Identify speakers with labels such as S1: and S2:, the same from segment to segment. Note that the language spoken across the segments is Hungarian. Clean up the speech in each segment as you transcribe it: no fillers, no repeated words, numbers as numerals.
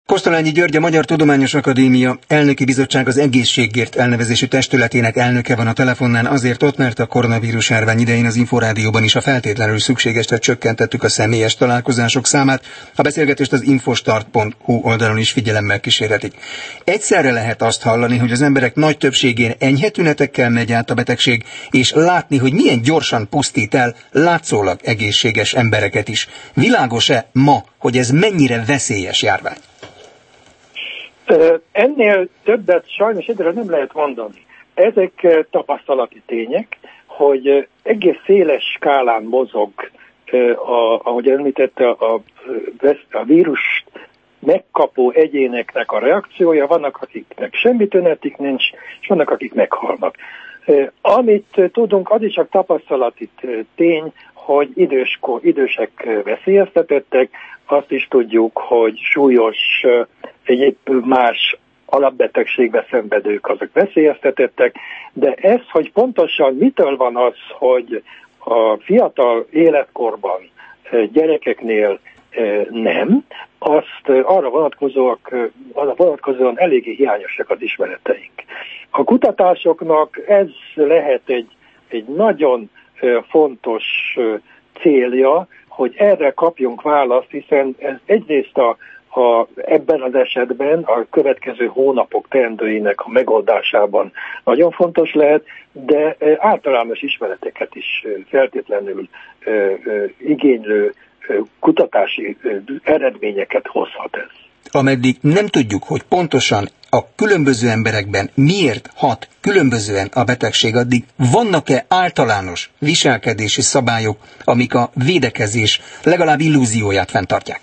S1: Kosztolányi György, a Magyar Tudományos Akadémia Elnöki Bizottság az Egészségért elnevezésű testületének elnöke van a telefonnán, azért ott, mert a koronavírus járvány idején az Inforádióban is a feltétlenül szükségesre csökkentettük a személyes találkozások számát. A beszélgetést az infostart.hu oldalon is figyelemmel kísérhetik. Egyszerre lehet azt hallani, hogy az emberek nagy többségén enyhe tünetekkel megy át a betegség, és látni, hogy milyen gyorsan pusztít el látszólag egészséges embereket is. Világos-e ma, hogy ez mennyire veszélyes járvány?
S2: Ennél többet sajnos egyre nem lehet mondani. Ezek tapasztalati tények, hogy egész széles skálán mozog, ahogy említette, a vírus megkapó egyéneknek a reakciója. Vannak, akiknek semmi tünetik nincs, és vannak, akik meghalnak. Amit tudunk, az is csak tapasztalati tény, hogy idősek veszélyeztetettek, azt is tudjuk, hogy súlyos, egyéb más alapbetegségbe szenvedők azok veszélyeztetettek, de ez, hogy pontosan mitől van az, hogy a fiatal életkorban gyerekeknél nem, azt arra vonatkozóan eléggé hiányosak az ismereteink. A kutatásoknak ez lehet egy nagyon fontos célja, hogy erre kapjunk választ, hiszen ez egyrészt ebben az esetben a következő hónapok teendőinek a megoldásában nagyon fontos lehet, de általános ismereteket is feltétlenül igénylő kutatási eredményeket hozhat ez.
S1: Ameddig nem tudjuk, hogy pontosan a különböző emberekben miért hat különbözően a betegség, addig vannak-e általános viselkedési szabályok, amik a védekezés legalább illúzióját fenntartják?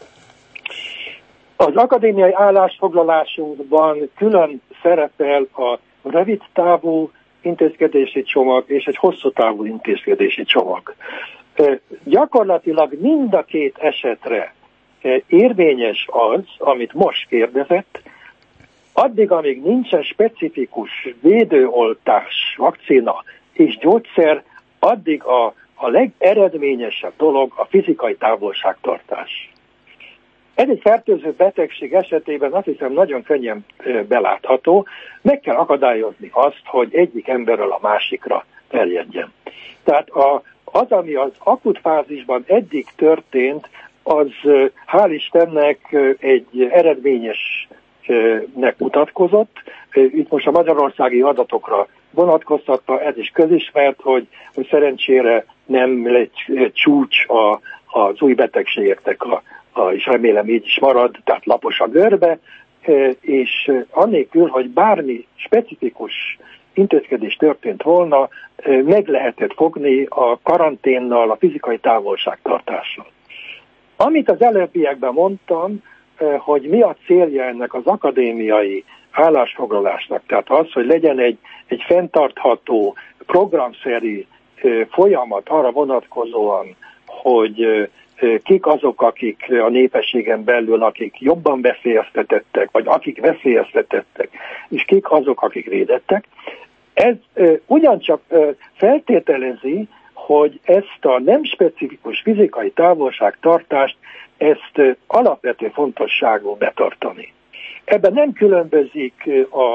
S2: Az akadémiai állásfoglalásunkban külön szerepel a rövid távú intézkedési csomag és egy hosszú távú intézkedési csomag. Gyakorlatilag mind a két esetre érvényes az, amit most kérdezett, addig, amíg nincsen specifikus védőoltás, vakcina és gyógyszer, addig a legeredményesebb dolog a fizikai távolságtartás. Ez egy fertőző betegség esetében azt hiszem nagyon könnyen belátható, meg kell akadályozni azt, hogy egyik emberről a másikra terjedjen. Tehát az, ami az akut fázisban eddig történt, az hál' Istennek egy eredményesnek mutatkozott. Itt most a magyarországi adatokra vonatkoztatva ez is közismert, hogy szerencsére nem lett csúcs az új betegségeknek, és remélem így is marad, tehát lapos a görbe, és annélkül, hogy bármi specifikus intézkedés történt volna, meg lehetett fogni a karanténnal, a fizikai távolságtartással. Amit az előbbiekben mondtam, hogy mi a célja ennek az akadémiai állásfoglalásnak, tehát az, hogy legyen egy fenntartható, programszerű folyamat arra vonatkozóan, hogy kik azok, akik a népességen belül, akik jobban veszélyeztetettek, vagy akik veszélyeztetettek, és kik azok, akik védettek. Ez ugyancsak feltételezi, hogy ezt a nem specifikus fizikai távolságtartást, ezt alapvető fontosságú betartani. Ebben nem különbözik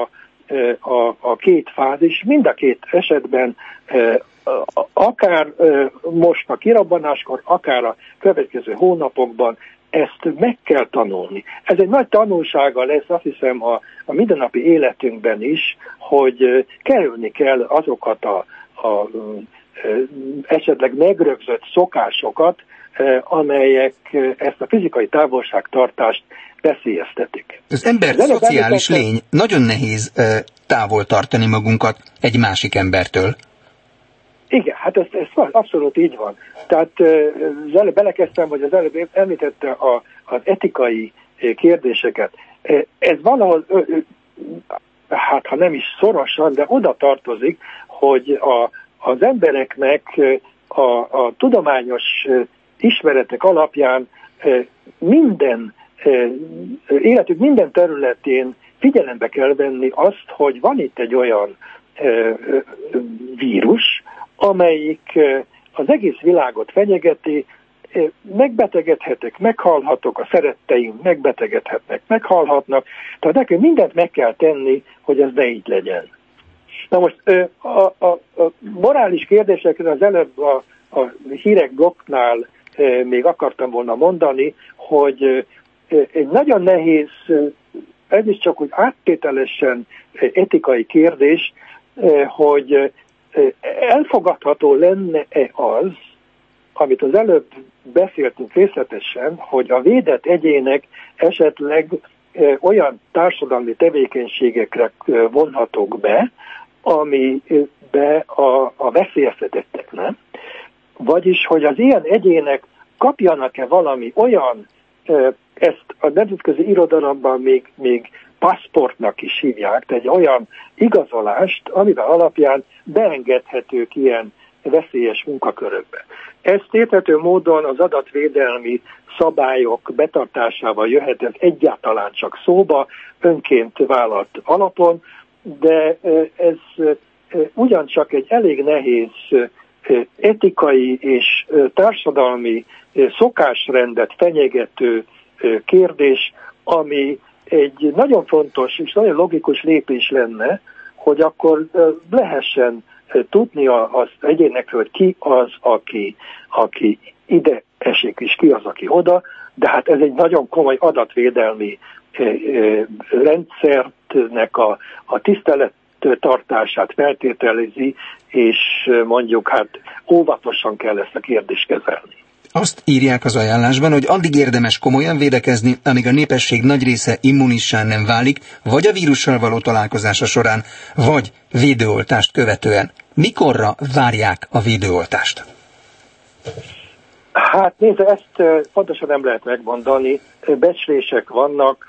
S2: a két fázis, mind a két esetben akár most a kirabbanáskor, akár a következő hónapokban ezt meg kell tanulni. Ez egy nagy tanulsága lesz, azt hiszem, a mindennapi életünkben is, hogy kerülni kell azokat a esetleg megrögzött szokásokat, amelyek ezt a fizikai távolságtartást veszélyeztetik.
S1: Az ember szociális lény, nagyon nehéz távol tartani magunkat egy másik embertől.
S2: Igen, hát ez abszolút így van. Tehát az előbb belekezdtem, hogy az előbb említette az etikai kérdéseket. Ez valahol, hát ha nem is szorosan, de oda tartozik, hogy az embereknek a tudományos ismeretek alapján életük minden területén figyelembe kell venni azt, hogy van itt egy olyan vírus, amelyik az egész világot fenyegeti, megbetegedhetek, meghalhatok, a szeretteim megbetegedhetnek, meghalhatnak, tehát nekünk mindent meg kell tenni, hogy ez ne így legyen. Na most a morális kérdésekre az előbb a hírek blokknál még akartam volna mondani, hogy egy nagyon nehéz, ez is csak úgy áttételesen etikai kérdés, hogy elfogadható lenne-e az, amit az előbb beszéltünk részletesen, hogy a védett egyének esetleg olyan társadalmi tevékenységekre vonhatók be, amibe a veszélyeztetettek nem. Vagyis, hogy az ilyen egyének kapjanak-e valami olyan, ezt a nemzetközi irodalomban még paszportnak is hívják, tehát egy olyan igazolást, amivel alapján beengedhetők ilyen veszélyes munkakörökbe. Ezt érthető módon az adatvédelmi szabályok betartásával jöhet ez egyáltalán csak szóba, önként vállalt alapon, de ez ugyancsak egy elég nehéz etikai és társadalmi szokásrendet fenyegető kérdés, ami egy nagyon fontos és nagyon logikus lépés lenne, hogy akkor lehessen tudni az egyénekről, hogy ki az, aki ide esik, és ki az, aki oda, de hát ez egy nagyon komoly adatvédelmi rendszernek a tisztelettartását feltételezi, és mondjuk hát óvatosan kell ezt a kérdést kezelni.
S1: Azt írják az ajánlásban, hogy addig érdemes komolyan védekezni, amíg a népesség nagy része immunissá nem válik, vagy a vírussal való találkozása során, vagy védőoltást követően. Mikorra várják a védőoltást?
S2: Hát nézd, ezt pontosan nem lehet megmondani. Becslések vannak,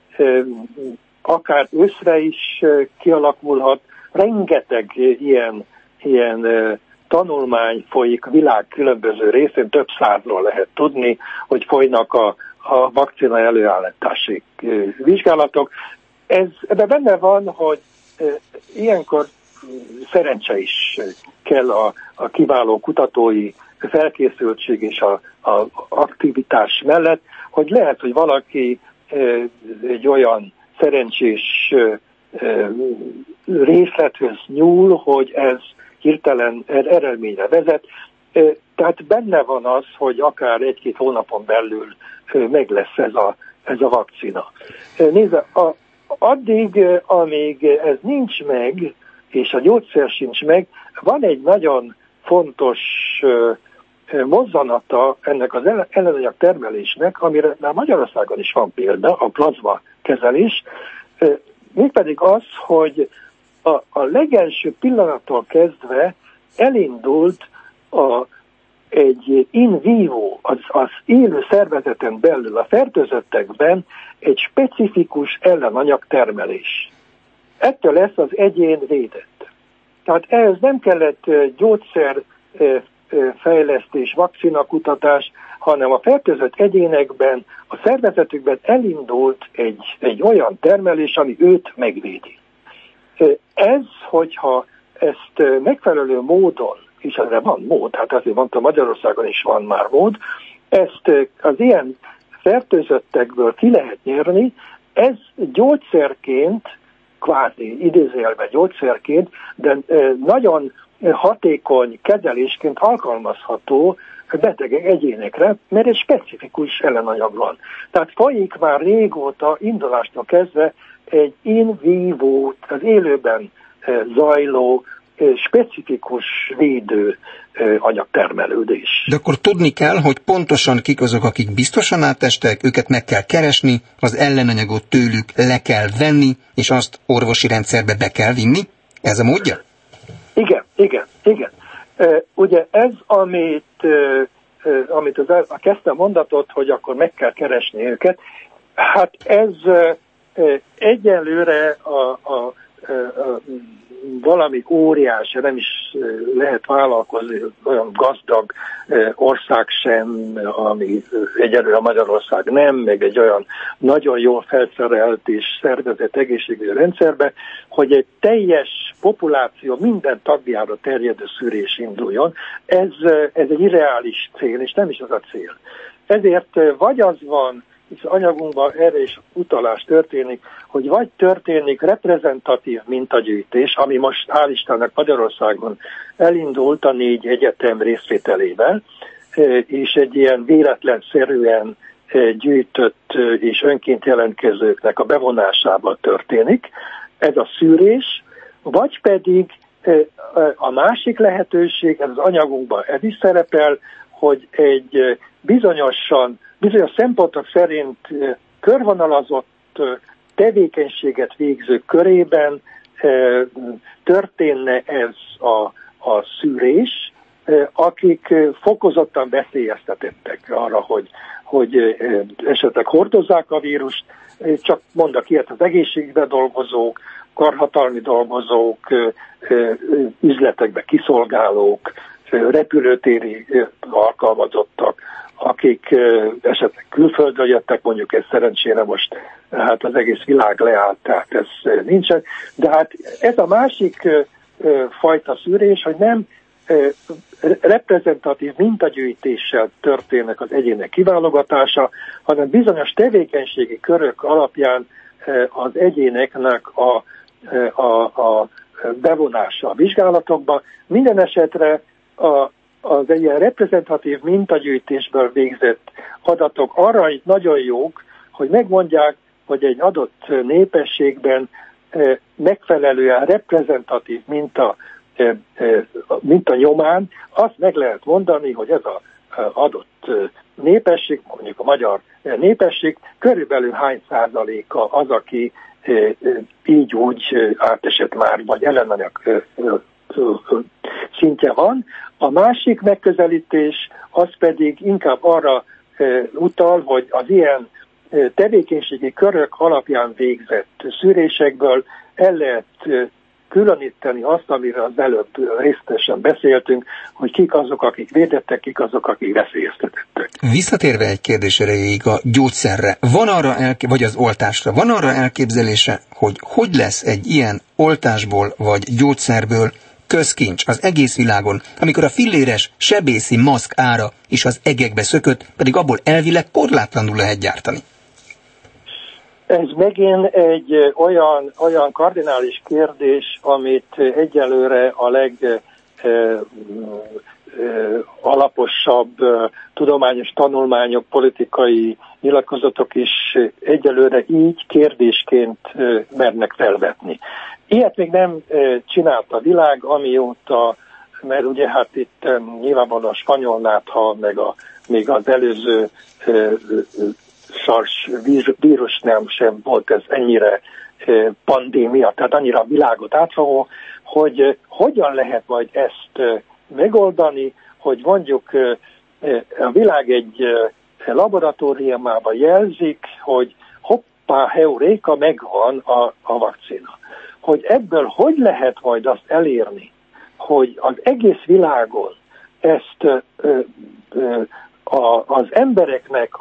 S2: akár őszre is kialakulhat. Rengeteg ilyen tanulmány folyik a világ különböző részén, több százról lehet tudni, hogy folynak a vakcina előállítási vizsgálatok. Ebben benne van, hogy ilyenkor szerencse is kell a kiváló kutatói felkészültség és a aktivitás mellett, hogy lehet, hogy valaki egy olyan szerencsés részlethöz nyúl, hogy ez hirtelen eredményre vezet. Tehát benne van az, hogy akár 1-2 hónapon belül meg lesz ez a vakcina. Nézd, addig, amíg ez nincs meg, és a gyógyszer sincs meg, van egy nagyon fontos mozzanata ennek az ellenanyag termelésnek, amire már Magyarországon is van példa, a plazma kezelés, mégpedig az, hogy a legelső pillanattól kezdve elindult egy in vivo, az élő szervezeten belül, a fertőzöttekben egy specifikus ellenanyag termelés. Ettől lesz az egyén védett. Tehát ehhez nem kellett gyógyszerfejlesztés, vakcinakutatás, hanem a fertőzött egyénekben, a szervezetükben elindult egy olyan termelés, ami őt megvédi. Ez, hogyha ezt megfelelő módon, és erre van mód, hát azért mondtam, Magyarországon is van már mód, ezt az ilyen fertőzöttekből ki lehet nyerni, ez gyógyszerként, kvázi idézőjelben gyógyszerként, de nagyon hatékony kezelésként alkalmazható betegek egyénekre, mert egy specifikus ellenanyag van. Tehát folyik már régóta, indulástól kezdve egy in vivo, az élőben zajló, specifikus védő anyagtermelődés.
S1: De akkor tudni kell, hogy pontosan kik azok, akik biztosan átestek, őket meg kell keresni, az ellenanyagot tőlük le kell venni, és azt orvosi rendszerbe be kell vinni? Ez a módja?
S2: Igen. Ugye ez, amit a kezdte mondatot, hogy akkor meg kell keresni őket, hát ez egyenlőre valami óriási, nem is lehet vállalkozni, olyan gazdag ország sem, ami egyelőre Magyarország nem, meg egy olyan nagyon jól felszerelt és szervezett egészségügyi rendszerbe, hogy egy teljes populáció minden tagjára terjedő szűrés induljon. Ez egy irreális cél, és nem is az a cél. Ezért vagy az van, és anyagunkban erre is utalás történik, hogy vagy történik reprezentatív mintagyűjtés, ami most hál' Istennek Magyarországon elindult a 4 egyetem részvételével, és egy ilyen véletlenszerűen gyűjtött és önként jelentkezőknek a bevonásával történik. Ez a szűrés, vagy pedig a másik lehetőség, ez az anyagunkban ez is szerepel, hogy egy bizonyos szempontok szerint körvonalazott tevékenységet végzők körében történne ez a szűrés, akik fokozottan veszélyeztetettek arra, hogy esetleg hordozzák a vírust, csak mondok ilyet, az egészségügyben dolgozók, karhatalmi dolgozók, üzletekbe kiszolgálók, repülőtéri alkalmazottak, akik esetleg külföldről jöttek, mondjuk ez szerencsére most hát az egész világ leállt, tehát ez nincsen. De hát ez a másik fajta szűrés, hogy nem reprezentatív mintagyűjtéssel történnek az egyének kiválogatása, hanem bizonyos tevékenységi körök alapján az egyéneknek a bevonása a vizsgálatokba. Minden esetre az egy ilyen reprezentatív mintagyűjtésből végzett adatok arra itt nagyon jók, hogy megmondják, hogy egy adott népességben megfelelően reprezentatív minta nyomán azt meg lehet mondani, hogy ez az adott népesség, mondjuk a magyar népesség, körülbelül hány százaléka az, aki így úgy átesett már, vagy ellenanyag szintje van. A másik megközelítés az pedig inkább arra utal, hogy az ilyen tevékenységi körök alapján végzett szűrésekből el lehet különíteni azt, amire az előbb részletesen beszéltünk, hogy kik azok, akik védettek, kik azok, akik veszélyeztetettek.
S1: Visszatérve egy kérdés erejéig a gyógyszerre, van arra vagy az oltásra, van arra elképzelése, hogy lesz egy ilyen oltásból vagy gyógyszerből közkincs az egész világon, amikor a filléres sebészi maszk ára is az egekbe szökött, pedig abból elvileg korlátlanul lehet gyártani?
S2: Ez megint egy olyan kardinális kérdés, amit egyelőre a legalaposabb tudományos tanulmányok, politikai nyilatkozatok is egyelőre így kérdésként mernek felvetni. Ilyet még nem csinált a világ, amióta, mert ugye hát itt nyilvánvalóan a spanyol nátha, meg még az előző SARS vírusnál sem volt ez ennyire pandémia, tehát annyira a világot átfogó, hogy hogyan lehet majd ezt megoldani, hogy mondjuk a világ egy laboratóriumában jelzik, hogy hoppá, heuréka, megvan a vakcina. Hogy ebből hogy lehet majd azt elérni, hogy az egész világon ezt az embereknek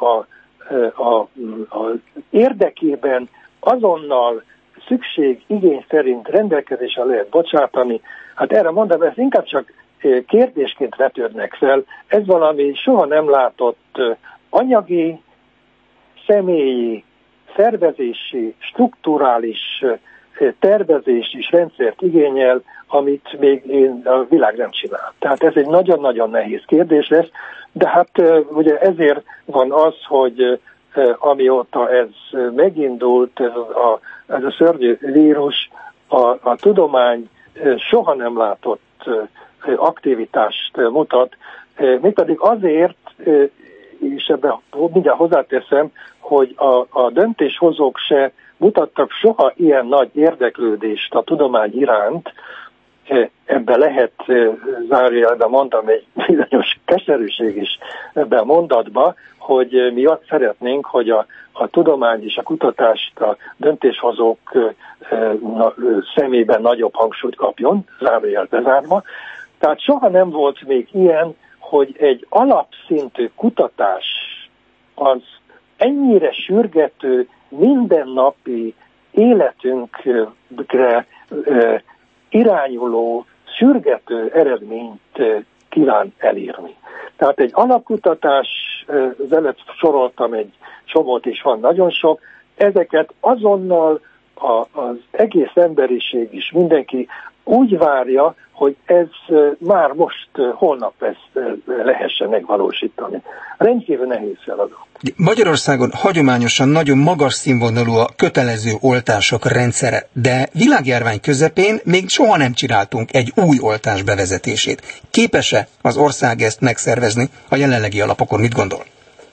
S2: az érdekében azonnal igény szerint rendelkezésre lehet bocsátani. Hát erre mondom, ez inkább csak kérdésként vetődnek fel. Ez valami soha nem látott anyagi, személyi, szervezési, strukturális tervezés és rendszert igényel, amit még a világ nem csinál. Tehát ez egy nagyon-nagyon nehéz kérdés lesz, de hát ugye ezért van az, hogy amióta ez megindult, ez a szörnyű vírus, a tudomány soha nem látott aktivitást mutat, mégpedig azért, és ebben mindjárt hozzáteszem, hogy a döntéshozók se mutattak soha ilyen nagy érdeklődést a tudomány iránt, ebbe lehet zárójelben mondom egy bizonyos keserűség is ebben a mondatba, hogy mi azt szeretnénk, hogy a tudomány és a kutatást a döntéshozók szemében nagyobb hangsúlyt kapjon, zárójel bezárva. Tehát soha nem volt még ilyen, hogy egy alapszintű kutatás az ennyire sürgető, mindennapi életünkre irányuló, sürgető eredményt kíván elérni. Tehát egy alapkutatás, az előtt soroltam egy csomót, és van nagyon sok, ezeket azonnal az egész emberiség is, mindenki úgy várja, hogy ez már most, holnap ezt lehessen megvalósítani. Rendkívül nehéz feladat.
S1: Magyarországon hagyományosan nagyon magas színvonalú a kötelező oltások rendszere, de világjárvány közepén még soha nem csináltunk egy új oltás bevezetését. Képes-e az ország ezt megszervezni a jelenlegi alapokon? Mit gondol?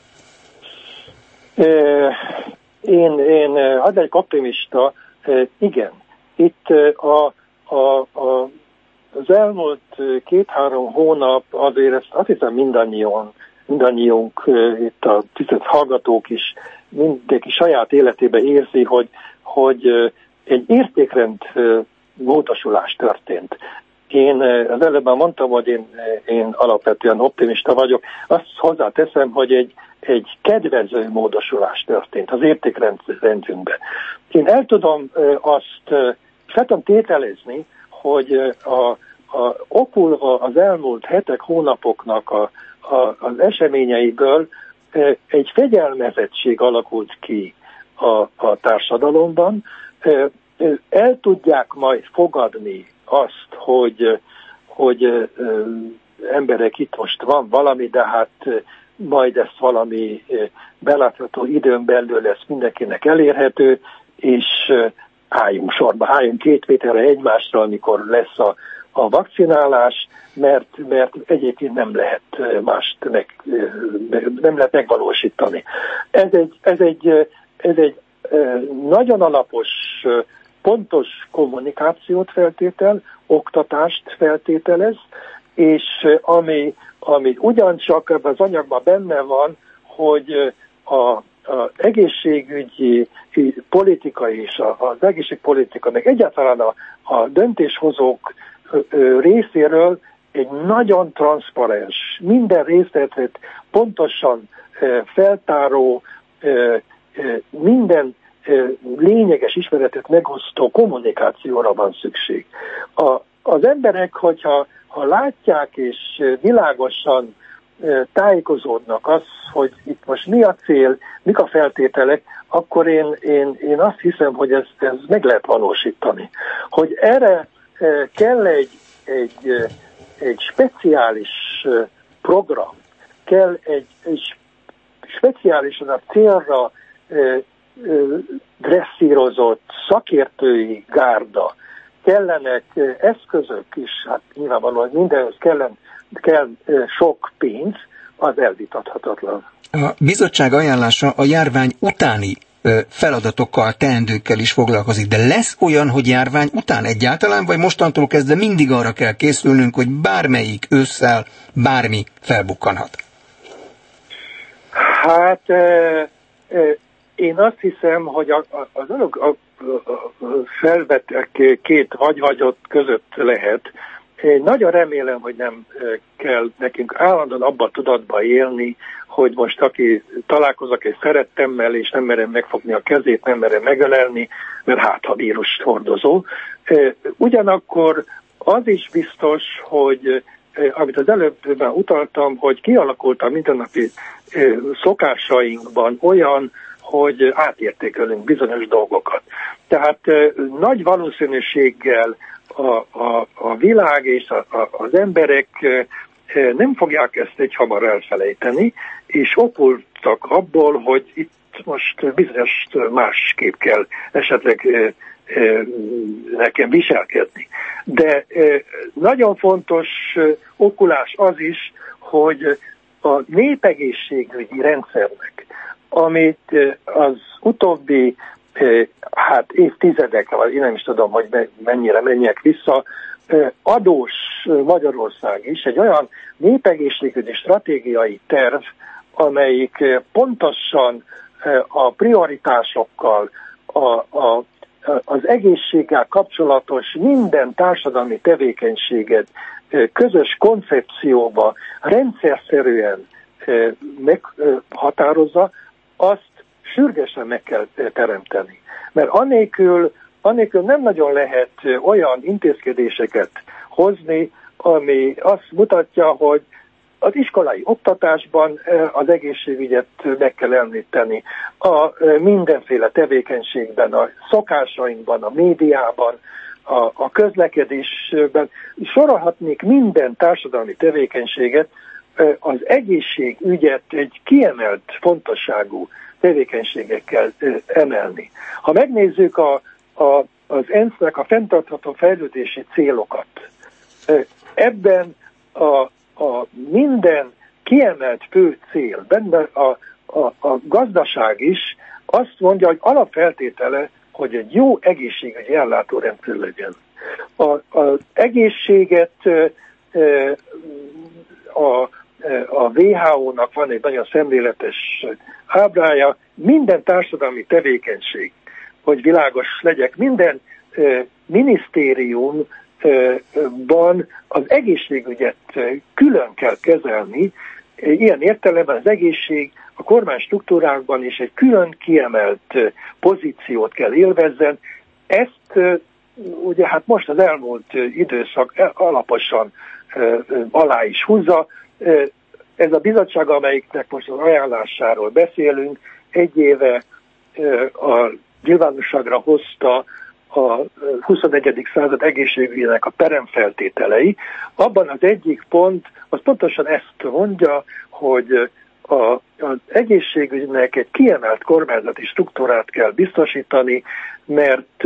S2: Én hadd egy optimista, igen. Itt az elmúlt 2-3 hónap azért ezt azt hiszem mindannyiunk, itt a tisztelt hallgatók is, mindenki saját életében érzi, hogy egy értékrend módosulás történt. Én az előbb már mondtam, hogy én alapvetően optimista vagyok. Azt hozzáteszem, hogy egy kedvező módosulás történt az értékrendünkben. Én el tudom fel tudom tételezni, hogy okulva az elmúlt hetek, hónapoknak az eseményeiből egy fegyelmezettség alakult ki a társadalomban. El tudják majd fogadni azt, hogy emberek, itt most van valami, de hát majd ezt valami belátható időn belül lesz mindenkinek elérhető, és álljunk sorba, álljunk 2 méterre egymásra, amikor lesz a vakcinálás, mert egyébként nem lehet mást nem lehet megvalósítani. Ez egy nagyon alapos, pontos kommunikációt feltétel, oktatást feltételez, és ami ugyancsak ebben az anyagban benne van, hogy az egészségügyi politika és az egészségpolitika, meg egyáltalán a döntéshozók részéről egy nagyon transzparens, minden részletet pontosan feltáró, minden lényeges ismeretet megosztó kommunikációra van szükség. Az emberek, hogyha látják és világosan tájékozódnak az, hogy itt most mi a cél, mik a feltételek, akkor én azt hiszem, hogy ez meg lehet valósítani. Hogy erre kell egy speciális program, kell egy speciálisan a célra dresszírozott szakértői gárda, kellenek eszközök is, hát nyilvánvalóan mindenhez kell sok pénz, az elvitathatatlan.
S1: A bizottság ajánlása a járvány utáni feladatokkal, teendőkkel is foglalkozik, de lesz olyan, hogy járvány után egyáltalán, vagy mostantól kezdve mindig arra kell készülnünk, hogy bármelyik ősszel bármi felbukkanhat?
S2: Hát én azt hiszem, hogy az önök felvettek 2 vagy-vagyot között lehet. Én nagyon remélem, hogy nem kell nekünk állandóan abban a tudatban élni, hogy most aki találkozok egy szerettemmel, és nem merem megfogni a kezét, nem merem megölelni, mert hát ha vírus hordozó. Ugyanakkor az is biztos, hogy amit az előbb már utaltam, hogy kialakult a mindennapi szokásainkban olyan, hogy átértékelünk bizonyos dolgokat. Tehát nagy valószínűséggel a világ és az emberek nem fogják ezt egyhamar elfelejteni, és okultak abból, hogy itt most bizonyos másképp kell esetleg nekem viselkedni. De nagyon fontos okulás az is, hogy a népegészségügyi rendszernek, amit az utóbbi évtizedek, vagy én nem is tudom, hogy mennyire menjek vissza, adós Magyarország is egy olyan népegészségügyi stratégiai terv, amelyik pontosan a prioritásokkal, az egészséggel kapcsolatos minden társadalmi tevékenységet közös koncepcióba rendszerszerűen meghatározza, azt sürgősen meg kell teremteni. Mert annélkül nem nagyon lehet olyan intézkedéseket hozni, ami azt mutatja, hogy az iskolai oktatásban az egészségügyet meg kell említeni, a mindenféle tevékenységben, a szokásainkban, a médiában, a közlekedésben, sorolhatnék minden társadalmi tevékenységet, az egészségügyet egy kiemelt fontosságú tevékenységekkel emelni. Ha megnézzük az ENSZ-nek a fenntartható fejlődési célokat, ebben a minden kiemelt fő cél, benne a gazdaság is azt mondja, hogy alapfeltétele, hogy egy jó egészségügyi ellátórendszer legyen. Az egészséget a WHO-nak van egy nagyon szemléletes ábrája, minden társadalmi tevékenység, hogy világos legyek, minden minisztériumban az egészségügyet külön kell kezelni, ilyen értelemben az egészség a kormány struktúrákban is egy külön kiemelt pozíciót kell élvezzen. Ezt ugye hát most az elmúlt időszak alaposan alá is húzza. Ez a bizottság, amelyiknek most az ajánlásáról beszélünk, egy éve a nyilvánosságra hozta a 21. század egészségügyének a peremfeltételei. Abban az egyik pont, az pontosan ezt mondja, hogy az egészségügynek egy kiemelt kormányzati struktúrát kell biztosítani, mert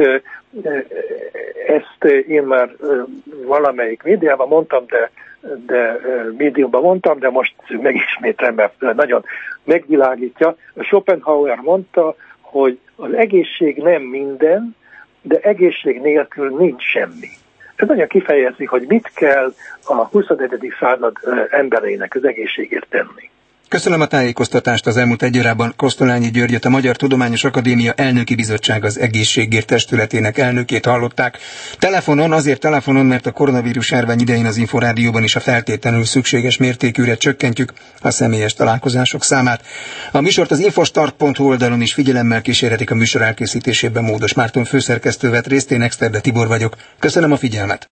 S2: ezt én már valamelyik médiában mondtam, médiumban mondtam, de most megismétlem, mert nagyon megvilágítja. Schopenhauer mondta, hogy az egészség nem minden, de egészség nélkül nincs semmi. Ez nagyon kifejezi, hogy mit kell a 21. század embereinek az egészségért tenni.
S1: Köszönöm a tájékoztatást. Az elmúlt egy órában Kosztolányi Györgyöt, a Magyar Tudományos Akadémia Elnöki Bizottság az Egészségért Testületének elnökét hallották. Telefonon, mert a koronavírus járvány idején az Inforádióban is a feltétlenül szükséges mértékűre csökkentjük a személyes találkozások számát. A műsort az infostart.hu oldalon is figyelemmel kísérhetik, a műsor elkészítésében Módos Márton főszerkesztő vett részt, én Exterde Tibor vagyok. Köszönöm a figyelmet!